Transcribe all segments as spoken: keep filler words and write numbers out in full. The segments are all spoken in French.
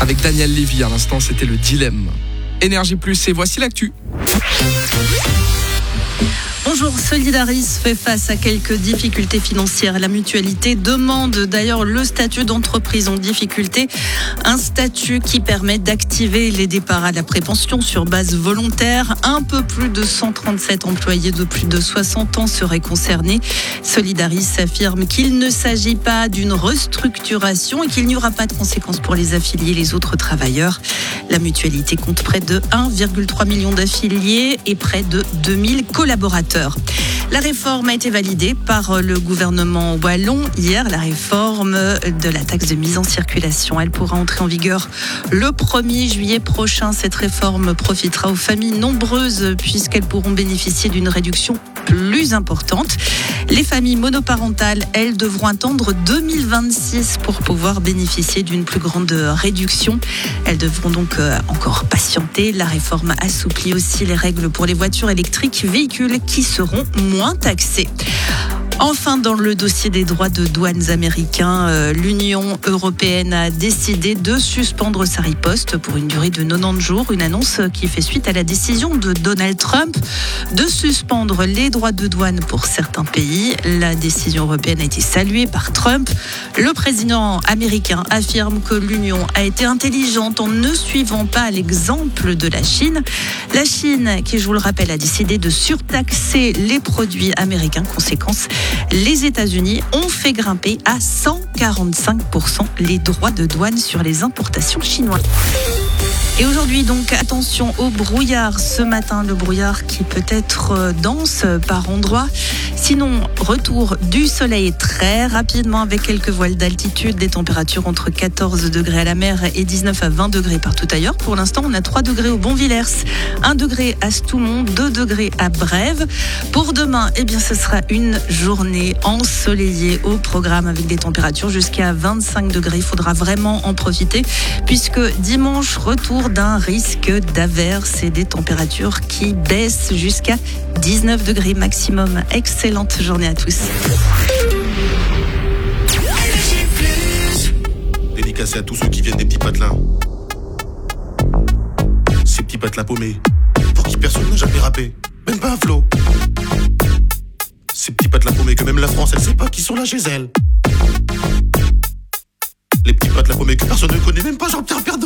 Avec Daniel Lévy, à l'instant, c'était le dilemme. Énergie Plus, et voici l'actu. Bonjour, Solidaris fait face à quelques difficultés financières. La mutualité demande d'ailleurs le statut d'entreprise en difficulté, un statut qui permet d'activer les départs à la prépension sur base volontaire. Un peu plus de cent trente-sept employés de plus de soixante ans seraient concernés. Solidaris affirme qu'il ne s'agit pas d'une restructuration et qu'il n'y aura pas de conséquences pour les affiliés et les autres travailleurs. La mutualité compte près de un virgule trois million d'affiliés et près de deux mille collaborateurs. La réforme a été validée par le gouvernement wallon hier, la réforme de la taxe de mise en circulation. Elle pourra entrer en vigueur le premier juillet prochain. Cette réforme profitera aux familles nombreuses puisqu'elles pourront bénéficier d'une réduction plus importante. Les familles monoparentales, elles, devront attendre deux mille vingt-six pour pouvoir bénéficier d'une plus grande réduction. Elles devront donc encore patienter. La réforme assouplit aussi les règles pour les voitures électriques, véhicules qui seront moins taxés. Enfin, dans le dossier des droits de douane américains, euh, l'Union européenne a décidé de suspendre sa riposte pour une durée de quatre-vingt-dix jours. Une annonce qui fait suite à la décision de Donald Trump de suspendre les droits de douane pour certains pays. La décision européenne a été saluée par Trump. Le président américain affirme que l'Union a été intelligente en ne suivant pas l'exemple de la Chine. La Chine, qui, je vous le rappelle, a décidé de surtaxer les produits américains. Conséquence, les États-Unis ont fait grimper à cent quarante-cinq pour cent les droits de douane sur les importations chinoises. Et aujourd'hui, donc, attention au brouillard. Ce matin, le brouillard qui peut être dense par endroits. Sinon, retour du soleil très rapidement avec quelques voiles d'altitude, des températures entre quatorze degrés à la mer et dix-neuf à vingt degrés partout ailleurs. Pour l'instant, on a trois degrés au Bonvillers, un degré à Stoumont, deux degrés à Brève. Pour demain, eh bien, ce sera une journée ensoleillée au programme avec des températures jusqu'à vingt-cinq degrés. Il faudra vraiment en profiter puisque dimanche, retour d'un risque d'averse et des températures qui baissent jusqu'à dix-neuf degrés maximum. Excellente journée à tous. Dédicacé à tous ceux qui viennent des petits patelins. Ces petits patelins paumés, pour qui personne n'a jamais rappé, même pas un flow. Ces petits patelins paumés que même la France, elle sait pas qui sont là chez elle. Les petits patelins paumés que personne ne connaît, même pas Jean-Pierre Pernaut.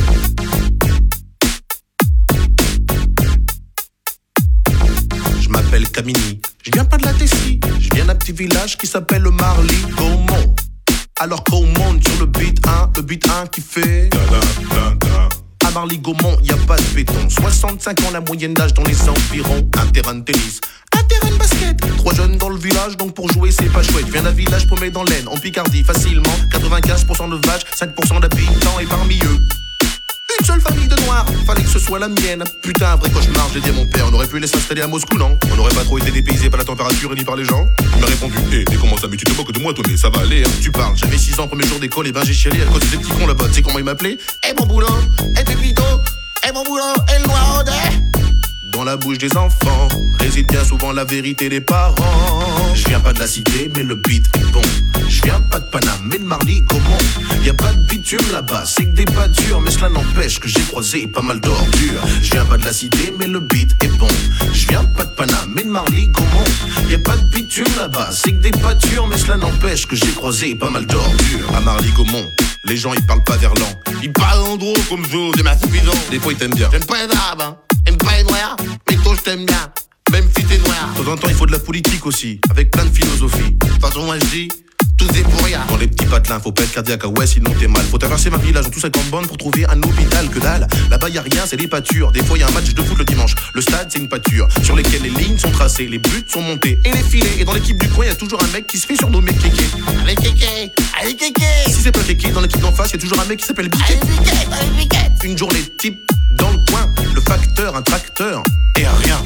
Je m'appelle Camini, je viens pas de la Tessie, je viens d'un petit village qui s'appelle le Marly-Gaumont. Alors qu'on monte sur le beat un, le beat un qui fait da, da, da, da. À Marly-Gaumont, y a pas de béton. soixante-cinq ans la moyenne d'âge dans les environs. Un terrain de tennis, un terrain de basket. Trois jeunes dans le village, donc pour jouer c'est pas chouette. Viens d'un village paumé dans l'Aisne, en Picardie facilement. quatre-vingt-quinze pour cent de vaches, cinq pour cent d'habitants. Et parmi eux, une seule famille de noirs, fallait que ce soit la mienne. Putain, un vrai cauchemar, j'ai dit à mon père. On aurait pu les s'installer à Moscou, non? On n'aurait pas trop été dépaysé par la température et ni par les gens. Il m'a répondu, hé, hey, mais comment ça, mais tu te moques de moi, toi, mais ça va aller, hein. Tu parles, j'avais six ans, premier jour d'école, et ben j'ai chialé à cause de ces petits cons là-bas. Tu sais comment ils m'appelaient? Eh mon boulot, eh Pépito, eh mon boulot, eh le noir dans la bouche des enfants réside bien souvent la vérité des parents. Je viens pas de la cité, mais le beat est bon. Je viens pas de Paname, mais de Marly-Gaumont. Y'a pas de bitume là-bas, c'est que des pâtures. Mais cela n'empêche que j'ai croisé pas mal d'ordures. Je viens pas de la cité, mais le beat est bon. Je viens pas de Paname, mais de Marly-Gaumont. Y'a pas de bitume là-bas, c'est que des pâtures. Mais cela n'empêche que j'ai croisé pas mal d'ordures. À Marly-Gaumont, les gens ils parlent pas verlan. Ils parlent en gros comme vous, des masses bidons. Des fois ils t'aiment bien. J'aime pas les arabes, hein. J'aime pas les noirs, mais toi je t'aime bien. Même si t'es noir. De temps en temps il faut de la politique aussi, avec plein de philosophie. De toute façon moi je dis, tout est pour rien. Dans les petits patelins, faut pas être cardiaque, ah ouais sinon t'es mal. Faut traverser ma village en tout cinquante bandes pour trouver un hôpital, que dalle. Là-bas y a rien, c'est des pâtures. Des fois y a un match de foot le dimanche. Le stade c'est une pâture, sur lesquelles les lignes sont tracées, les buts sont montés et les filets. Et dans l'équipe du coin y a toujours un mec qui se fait surnommer Kéké. Allez Kéké, allez Kéké. Si c'est pas Kéké, dans l'équipe d'en face y a toujours un mec qui s'appelle Biquet. Allez Biquet, allez Biquet. Une journée type dans le coin, le facteur, un tracteur et un rien.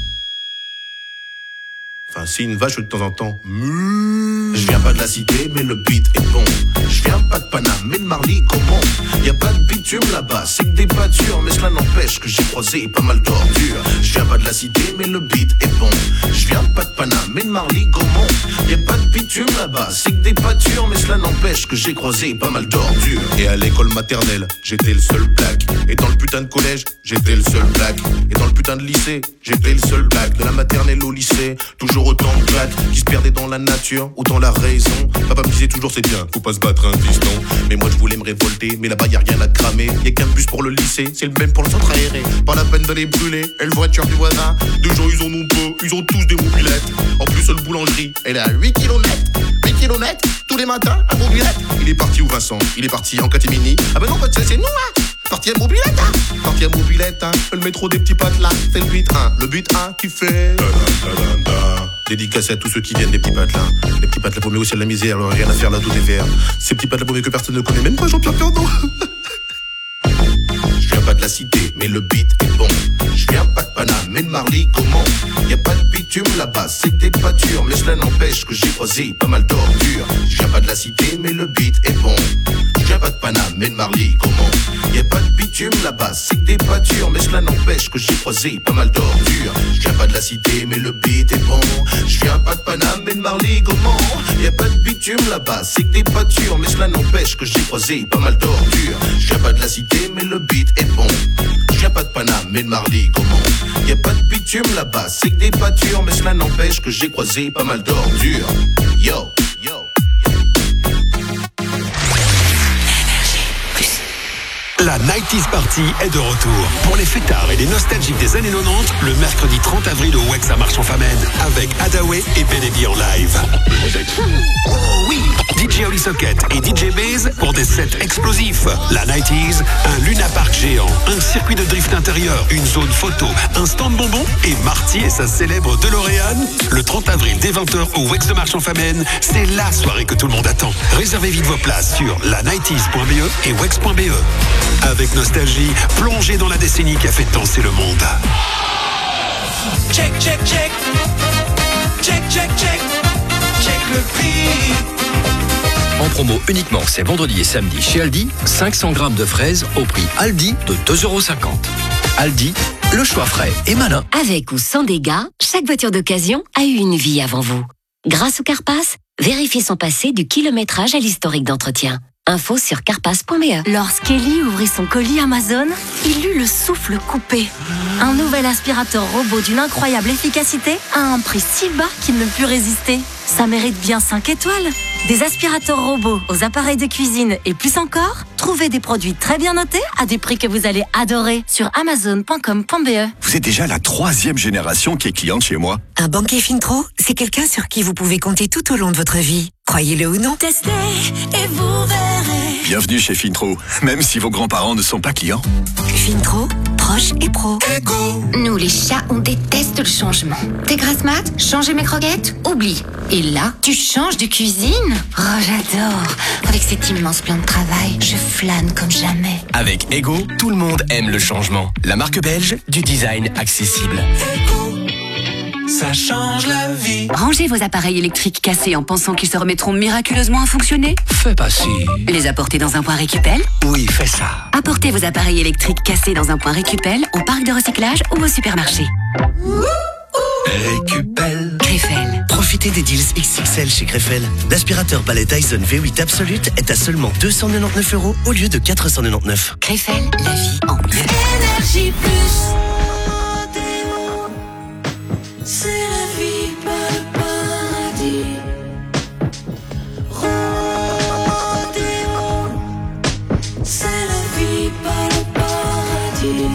Enfin, si une vache de temps en temps. Je viens pas de la cité, mais le beat est bon. Je viens pas de Paname, mais de Marly-Gaumont. Y'a pas de bitume là-bas, c'est que des pâtures. Mais cela n'empêche que j'ai croisé pas mal d'ordures. Je viens pas de la cité, mais le beat est bon. Je viens pas de Paname, mais de Marly-Gaumont. Y'a pas de bitume bitume là-bas, c'est que des pâtures, mais cela n'empêche que j'ai croisé pas mal d'ordures. Et à l'école maternelle, j'étais le seul black. Et dans le putain de collège, j'étais le seul black. Et dans le putain de lycée, j'étais le seul black. De la maternelle au lycée, toujours autant de black qui se perdaient dans la nature ou dans la raison. Papa me disait toujours c'est bien, faut pas se battre un fiston. Mais moi je voulais me révolter, mais là-bas y'a rien à cramer. Y'a qu'un bus pour le lycée, c'est le même pour le centre aéré. Pas la peine d'aller brûler, et le voiture du voisin. Deux gens ils en ont peu, ils ont tous des mobilettes. En plus seule boulangerie, elle est à huit kilomètres. huit kilomètres, tous les matins, à mobilette. Il est parti où Vincent? Il est parti en catimini. Ah ben non, bah, c'est nous hein. Parti à mobilette hein. Parti à mobilette hein. Le métro des petits pattes là, c'est le but un. Le but un qui fait dédicacé à tous ceux qui viennent des petits patelins. Les petits patelins paumés au ciel de la misère, alors rien à faire là, tout est vert. Ces petits patelins paumés que personne ne connaît, même pas Jean-Pierre Pernaut. Je viens pas de la cité, mais le beat est bon. Je viens pas de Paname, mais de Marly, comment? Y a pas de bitume là-bas, c'est des pâtures, mais cela n'empêche que j'ai croisé pas mal d'ordures. Je viens pas de la cité, mais le beat est bon. Je viens pas de Paname, mais de Marly, comment? Y a pas de bitume là-bas, c'est des pâtures, mais cela n'empêche que j'ai croisé pas mal d'ordures. Je viens pas de la cité, mais le beat est bon. Je viens pas de Paname, mais de Marly, comment? Y a pas de bitume là-bas, c'est des pâtures, mais cela n'empêche que j'ai croisé pas mal d'ordures. Je viens pas de la cité, mais le beat est bon. Je viens pas de Paname, mais de Marly, comment? Y a pas de bitume là-bas, c'est que des pâtures, mais cela n'empêche que j'ai croisé pas mal d'ordures. Yo, yo. La nineties Party est de retour. Pour les fêtards et les nostalgiques des années quatre-vingt-dix, le mercredi trente avril au Wex à Marchand-Famenne, avec Hadaway et Benedi en live. Oh oui, D J Oli Socket et D J Baze pour des sets explosifs. La nineties, un Luna Park géant, un circuit de drift intérieur, une zone photo, un stand bonbon et Marty et sa célèbre DeLorean. Le trente avril dès vingt heures au Wex de Marchand-Famenne, c'est la soirée que tout le monde attend. Réservez vite vos places sur la nineties point b e et wex point b e. Avec nostalgie, plongez dans la décennie qui a fait danser le monde. Check, check, check. Check, check, check. Check le prix. En promo uniquement ces vendredis et samedis chez Aldi, cinq cents grammes de fraises au prix Aldi de deux euros cinquante. Aldi, le choix frais et malin. Avec ou sans dégâts, chaque voiture d'occasion a eu une vie avant vous. Grâce au Carpass, vérifiez son passé du kilométrage à l'historique d'entretien. Info sur carpass point b e. Lorsqu'Ellie ouvrit son colis Amazon, il eut le souffle coupé. Un nouvel aspirateur robot d'une incroyable efficacité à un prix si bas qu'il ne put résister. Ça mérite bien cinq étoiles. Des aspirateurs robots aux appareils de cuisine et plus encore, trouvez des produits très bien notés à des prix que vous allez adorer sur amazon point com point b e. Vous êtes déjà la troisième génération qui est cliente chez moi. Un banquier Fintro, c'est quelqu'un sur qui vous pouvez compter tout au long de votre vie. Croyez-le ou non. Testez et vous verrez. Bienvenue chez Fintro, même si vos grands-parents ne sont pas clients. Fintro, proche et pro. Nous les chats, on déteste le changement. T'es grasse mat, changer mes croquettes, oublie. Et là, tu changes de cuisine? Oh, j'adore. Avec cet immense plan de travail, je flâne comme jamais. Avec Ego, tout le monde aime le changement. La marque belge du design accessible. Ça change la vie. Rangez vos appareils électriques cassés en pensant qu'ils se remettront miraculeusement à fonctionner? Fais pas si. Les apporter dans un point récupel? Oui, fais ça. Apportez vos appareils électriques cassés dans un point récupel, au parc de recyclage ou au supermarché. Récupel. Crefel. Profitez des deals X X L chez Crefel. L'aspirateur balai Dyson V huit Absolute est à seulement deux cent quatre-vingt-dix-neuf euros au lieu de quatre cent quatre-vingt-dix-neuf. Crefel, la vie en mieux. Énergie plus. C'est la vie, pas le paradis. Rodéo. C'est la vie, pas le paradis.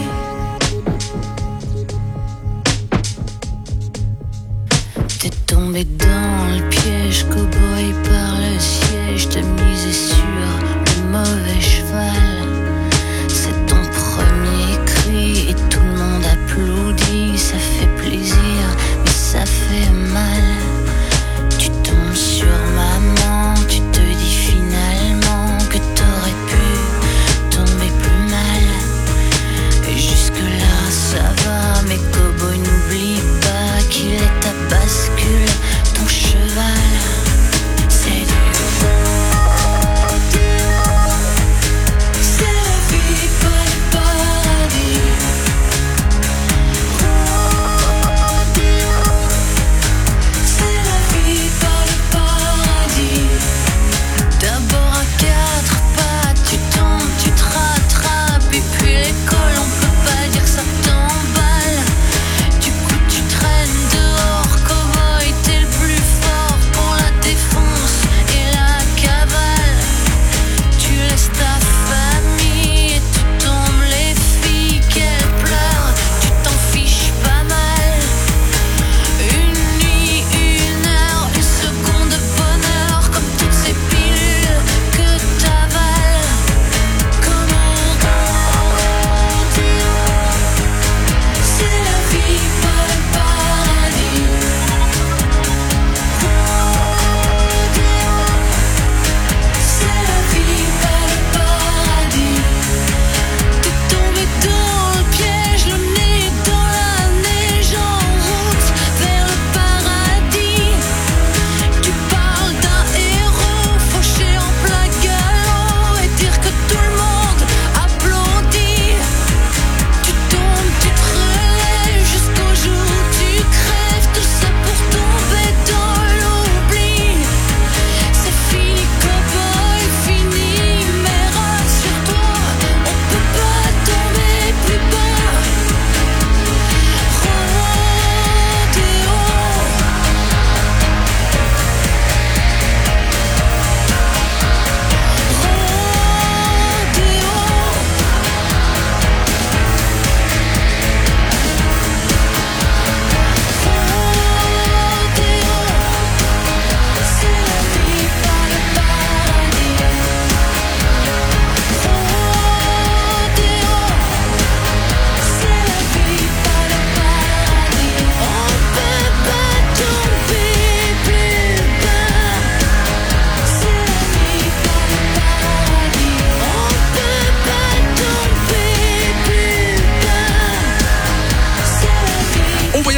T'es tombé dans le piège, cow-boy par le siège. T'as misé sur le mauvais cheval. C'est ton premier cri et tout le monde applaudit. Ça fait plaisir, mais ça fait mal. Tu tombes sur maman, tu te dis finalement que t'aurais pu tomber plus mal. Et jusque-là ça va, mais cow-boy n'oublie pas qu'il est ta bascule, ton cheval.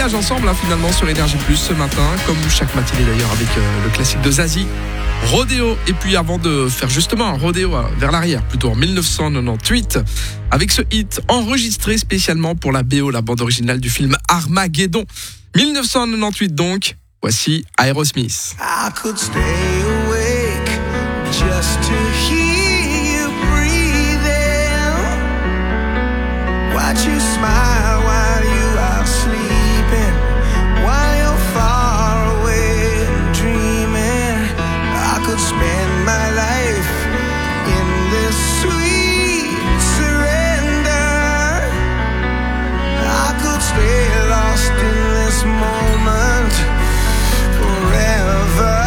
voyage ensemble hein, finalement sur Énergie Plus ce matin, comme chaque matinée d'ailleurs avec euh, le classique de Zazie, Rodéo. Et puis avant de faire justement un rodéo vers l'arrière, plutôt en dix-neuf cent quatre-vingt-dix-huit, avec ce hit enregistré spécialement pour la B O, la bande originale du film Armageddon. dix-neuf cent quatre-vingt-dix-huit donc, voici Aerosmith. I could stay awake just to hear you breathing, watch you smile while you are sleeping, while you're far away dreaming. I could spend my life in this sweet surrender. I could stay lost in this moment forever.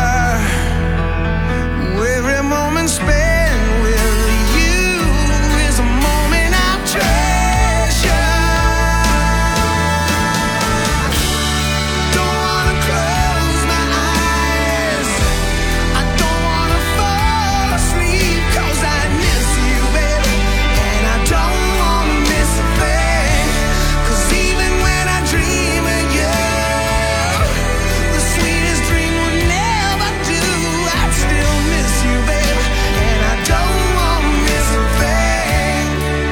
Every moment spent with you is a moment I treasure. Don't wanna close my eyes, I don't wanna fall asleep, 'cause I miss you, baby, and I don't wanna miss a thing. 'Cause even when I dream of you, the sweetest dream would never do. I'd still miss you, baby, and I don't wanna miss a thing.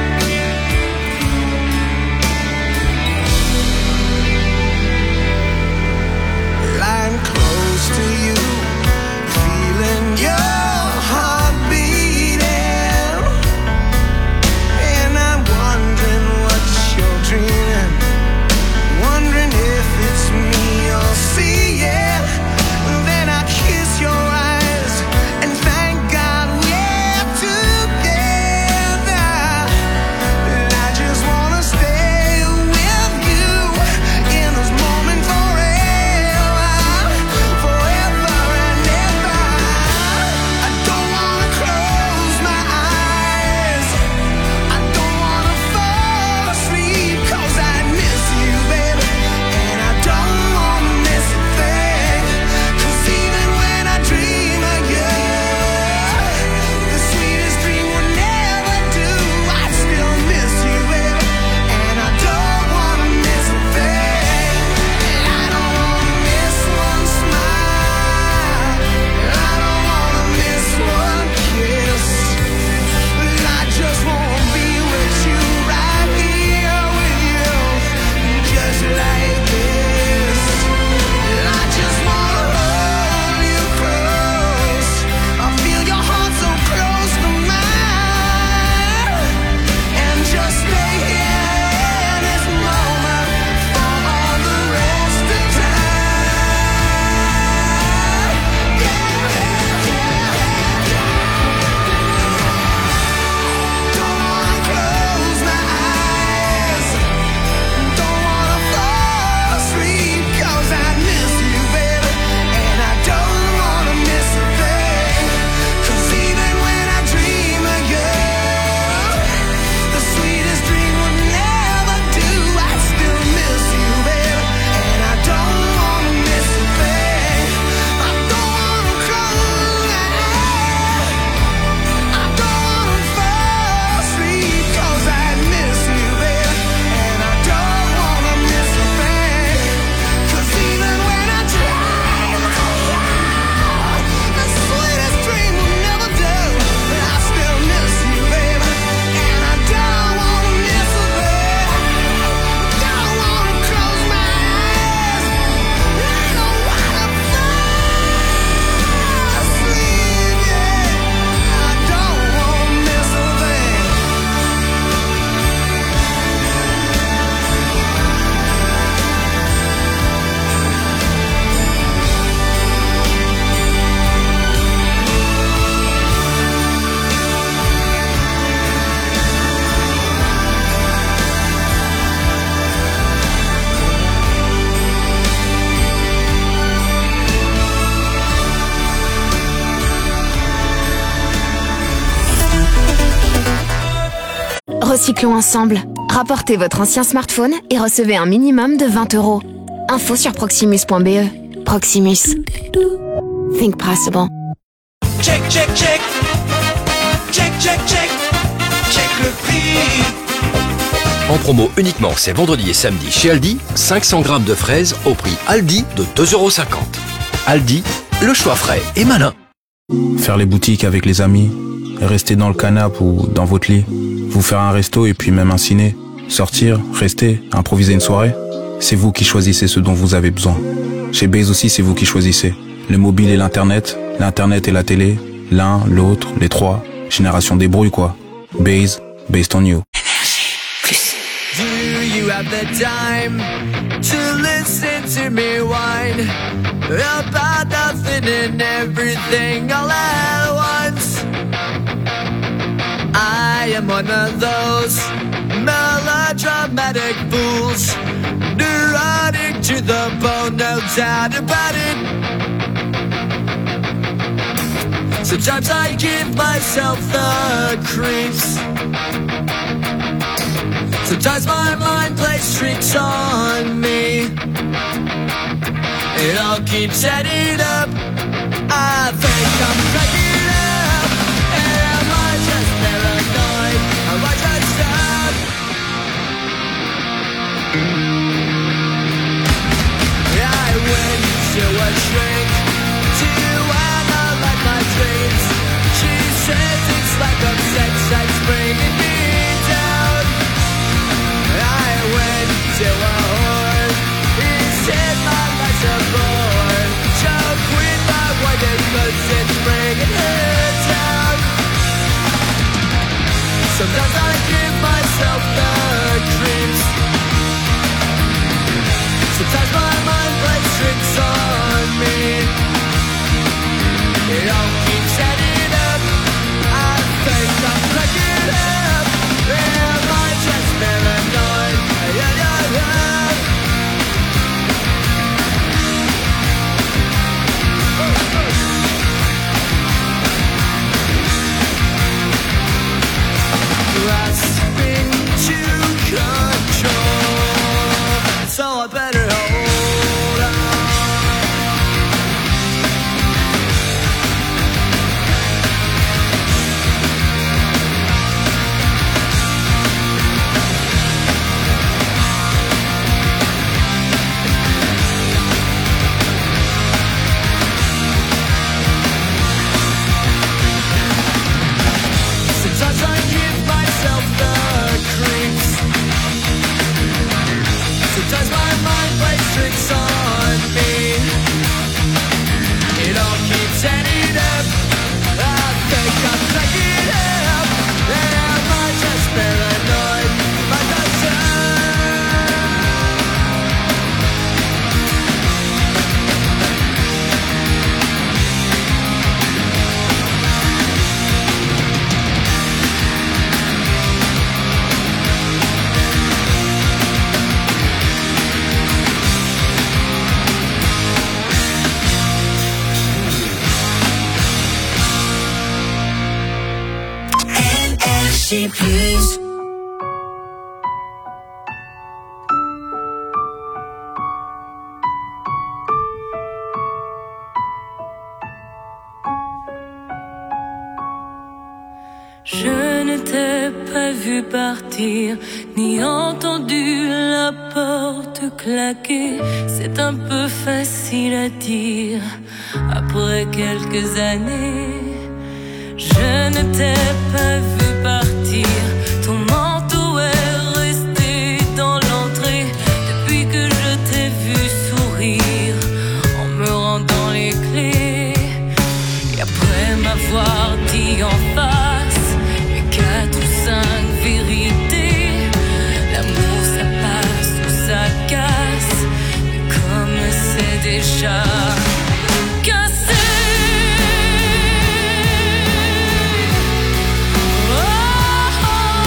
Lying close to you, feeling your heart beating, and I'm wondering what you're dreaming, wondering if it's me you're seeing. Then I kiss your eyes and thank God we're together. And I just wanna stay with you in this moment forever, forever and ever. I don't wanna close my eyes, I don't wanna fall asleep, 'cause I miss you, baby, and I don't wanna miss a thing. 'Cause even when I dream of you, the sweetest dream would never do. I'd still miss you, baby, and I don't wanna miss a thing. I don't wanna miss one smile, I don't wanna miss one kiss. I just wanna be with you, right here with you, just like this. I just wanna hold you close, I feel your heart so close to mine, and just stay here in this moment for all the rest of time. Don't wanna close my eyes, don't wanna fall asleep, 'cause I miss you, baby, and I don't wanna miss a thing. 'Cause even when I dream of you, the sweetest dream would never do. I'd still miss you, baby, and I don't wanna miss a thing. I don't wanna close my eyes, I don't wanna fall asleep, 'cause I miss you, baby, and I don't wanna miss a thing. 'Cause even when I dream of you, the sweetest dream will never do. I still miss you, baby, and I don't wanna miss a thing. Don't wanna close my eyes, I don't wanna fall asleep, yeah. I don't wanna miss a thing. Recyclons ensemble. Rapportez votre ancien smartphone et recevez un minimum de vingt euros. Info sur proximus point b e. Proximus. Think possible. Check, check, check. Check, check, check. Check le prix. En promo uniquement ces vendredis et samedis chez Aldi, cinq cents grammes de fraises au prix Aldi de deux euros cinquante. Aldi, le choix frais et malin. Faire les boutiques avec les amis, rester dans le canapé ou dans votre lit, vous faire un resto et puis même un ciné, sortir, rester, improviser une soirée, c'est vous qui choisissez ce dont vous avez besoin. Chez Base aussi, c'est vous qui choisissez. Le mobile et l'internet, l'internet et la télé, l'un, l'autre, les trois, génération débrouille quoi. Base, based on you. Do you have the time to listen to me whine about nothing and everything all at once? I am one of those melodramatic fools, neurotic to the bone, no doubt about it. Sometimes I give myself the creeps. Sometimes my mind plays tricks on me. It all keeps adding up. I think I'm cracking up. Am I just paranoid? Am I just stuck? I went to a shrink to analyze my dreams. She says it's like a sex that's bringing me down. I went to a whore. He said my life's a bore. Choke with my wife because it's bringing her down. Sometimes I give myself the creeps. Sometimes my mind plays tricks on me. It all keeps adding up. I think I'm cracking up. Am I just paranoid? Yeah, yeah, yeah. Grasping to control, so I better hold on. Sometimes I give myself the creeps. Sometimes my mind plays tricks on me. It all keeps adding up. I think I'm cracking up. Am I just paranoid? Am I just N R J plus. Je ne t'ai pas vu partir, ni entendu la porte claquer. C'est un peu facile à dire, après quelques années. Je ne t'ai pas vu partir, ton manteau est resté dans l'entrée. Depuis que je t'ai vu sourire, en me rendant les clés. Et après m'avoir dit en face quatre ou cinq vérités, l'amour ça passe ou ça casse, mais comme c'est déjà cassé. Oh, oh,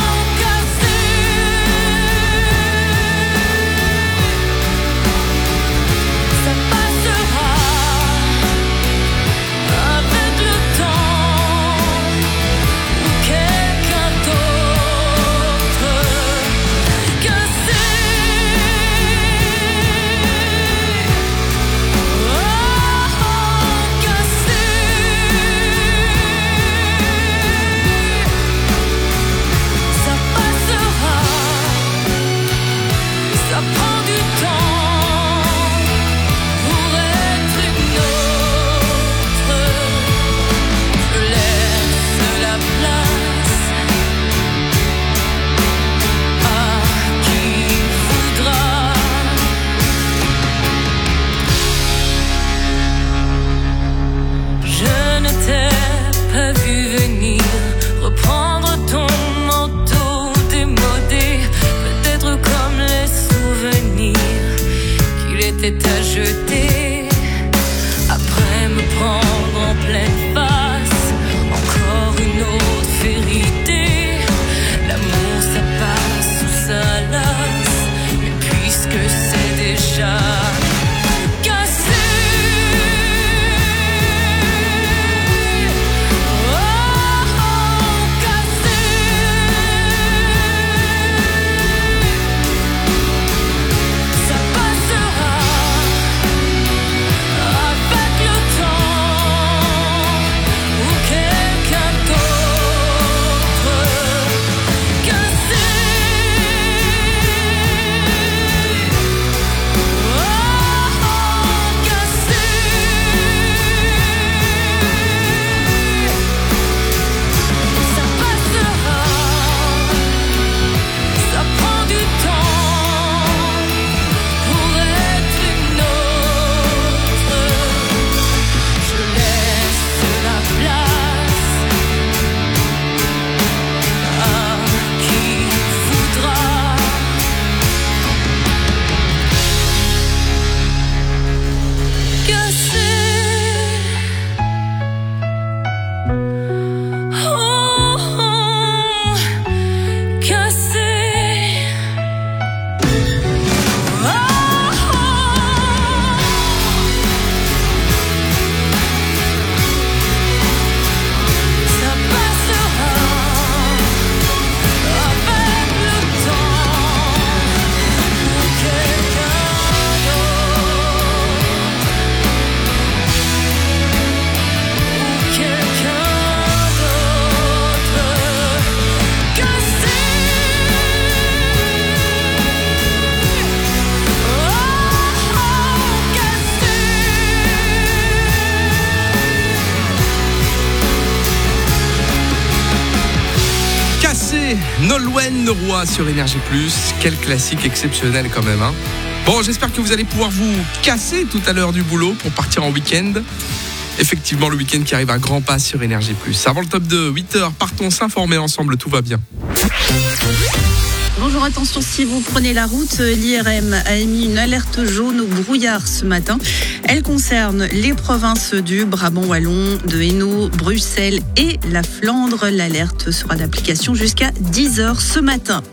restait à jeter. Après me prendre en pleine face, encore une autre vérité. L'amour ça passe ou ça lasse, mais puisque c'est déjà cassé. Nolwenn Leroy sur Énergie Plus. Quel classique exceptionnel quand même, hein. Bon, j'espère que vous allez pouvoir vous casser tout à l'heure du boulot pour partir en week-end. Effectivement, le week-end qui arrive à grands pas sur Énergie Plus. Avant le top de huit heures, partons s'informer ensemble, tout va bien. Bonjour, attention, si vous prenez la route, l'I R M a émis une alerte jaune au brouillard ce matin. Elle concerne les provinces du Brabant wallon, de Hainaut, Bruxelles et la Flandre. L'alerte sera d'application jusqu'à dix heures ce matin.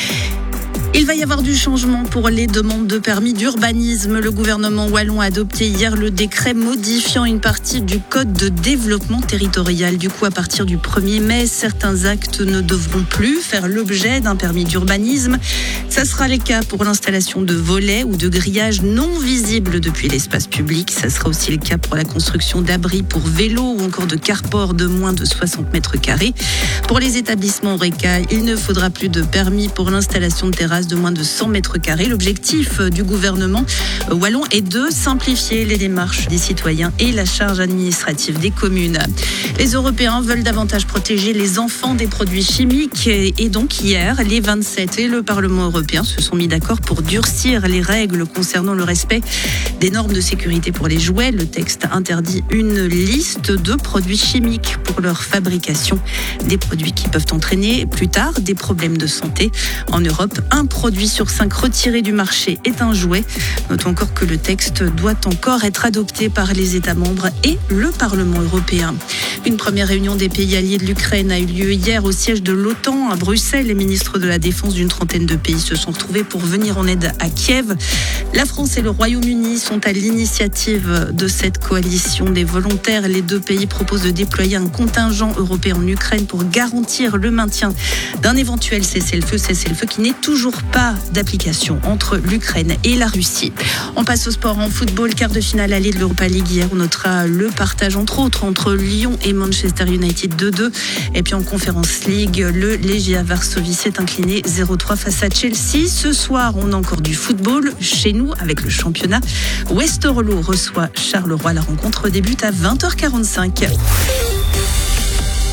Il va y avoir du changement pour les demandes de permis d'urbanisme. Le gouvernement wallon a adopté hier le décret modifiant une partie du code de développement territorial. Du coup, à partir du premier mai, certains actes ne devront plus faire l'objet d'un permis d'urbanisme. Ça sera le cas pour l'installation de volets ou de grillages non visibles depuis l'espace public. Ça sera aussi le cas pour la construction d'abris pour vélos ou encore de carports de moins de soixante mètres carrés. Pour les établissements Horeca, il ne faudra plus de permis pour l'installation de terrasses de moins de cent mètres carrés. L'objectif du gouvernement wallon est de simplifier les démarches des citoyens et la charge administrative des communes. Les Européens veulent davantage protéger les enfants des produits chimiques et donc hier, les vingt-sept et le Parlement européen se sont mis d'accord pour durcir les règles concernant le respect des normes de sécurité pour les jouets. Le texte interdit une liste de produits chimiques pour leur fabrication, des produits qui peuvent entraîner plus tard des problèmes de santé. En Europe, un produit sur cinq retiré du marché est un jouet. Notons encore que le texte doit encore être adopté par les États membres et le Parlement européen. Une première réunion des pays alliés de l'Ukraine a eu lieu hier au siège de l'OTAN à Bruxelles. Les ministres de la Défense d'une trentaine de pays se sont retrouvés pour venir en aide à Kiev. La France et le Royaume-Uni sont à l'initiative de cette coalition des volontaires. Les deux pays proposent de déployer un contingent européen en Ukraine pour garantir le maintien d'un éventuel cessez-le-feu, cessez-le-feu qui n'est toujours pas d'application entre l'Ukraine et la Russie. On passe au sport en football, quart de finale allée de l'Europa League. Hier, on notera le partage entre autres entre Lyon et Manchester United deux deux. Et puis en Conference League, le Legia Varsovie s'est incliné zéro trois face à Chelsea. Ce soir, on a encore du football chez nous avec le championnat. Westerlo reçoit Charleroi. La rencontre débute à vingt heures quarante-cinq.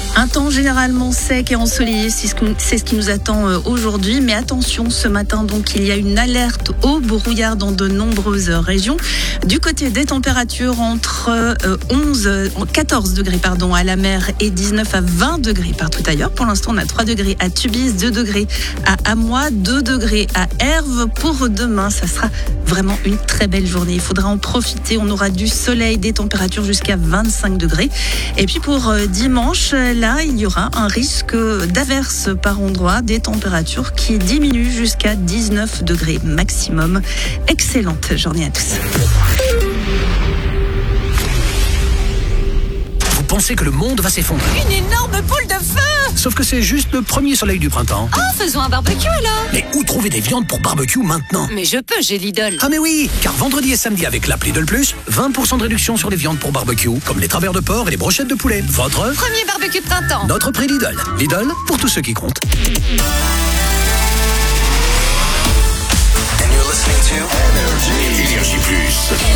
Un temps généralement sec et ensoleillé, c'est ce, que, c'est ce qui nous attend aujourd'hui. Mais attention, ce matin, donc, il y a une alerte au brouillard dans de nombreuses régions. Du côté des températures, entre onze, quatorze degrés pardon, à la mer et dix-neuf à vingt degrés partout ailleurs. Pour l'instant, on a trois degrés à Tubize, deux degrés à Amois, deux degrés à Herve. Pour demain, ça sera vraiment une très belle journée. Il faudra en profiter. On aura du soleil, des températures jusqu'à vingt-cinq degrés. Et puis pour dimanche, là, il y aura un risque d'averses par endroit, des températures qui diminuent jusqu'à dix-neuf degrés maximum. Excellente journée à tous. Vous pensez que le monde va s'effondrer? Une énorme boule de feu! Sauf que c'est juste le premier soleil du printemps. Oh, faisons un barbecue alors! Mais où trouver des viandes pour barbecue maintenant? Mais je peux, j'ai Lidl. Ah mais oui, car vendredi et samedi avec l'app Lidl Plus, vingt pour cent de réduction sur les viandes pour barbecue, comme les travers de porc et les brochettes de poulet. Votre premier barbecue de printemps. Notre prix Lidl. Lidl, pour tous ceux qui comptent. And you're listening to Énergie Plus.